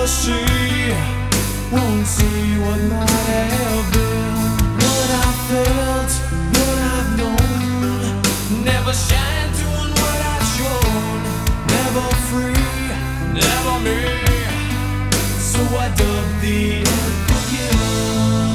never see, won't see what might have been. What I felt, what I've known, never shine doing what I've shown. Never free, never me, so I dug the unforgiven.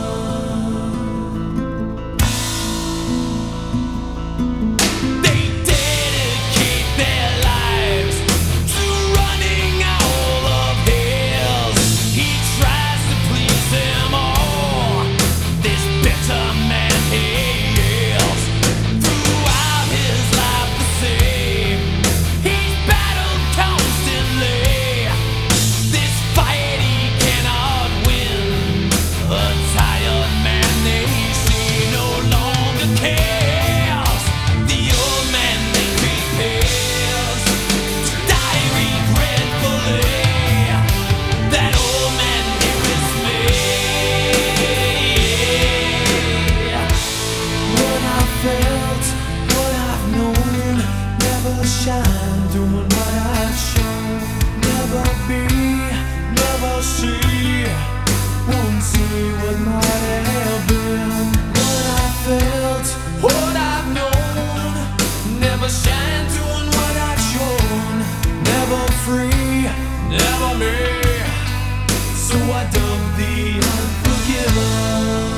Shine, doing what I've shown. Never be, never see, won't see what might have been. What I felt, what I've known, never shine, doing what I've shown. Never free, never me, so I dug the unforgiven.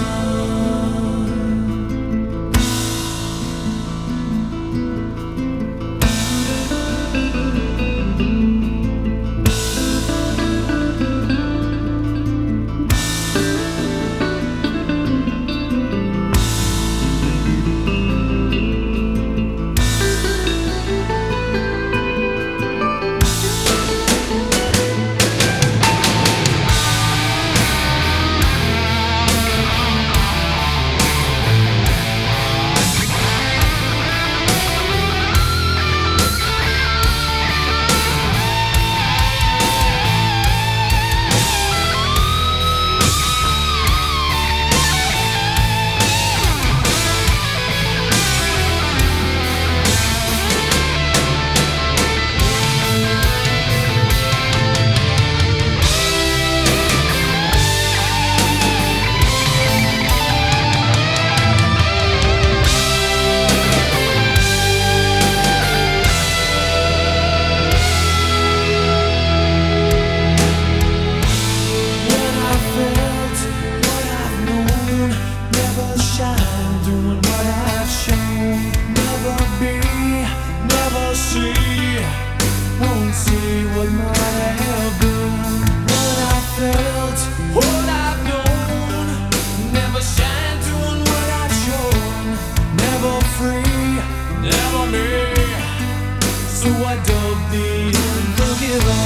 Won't see what might have been. What I felt, what I've known, never shine doing what I've shown. Never free, never me, so I dug the unforgiven.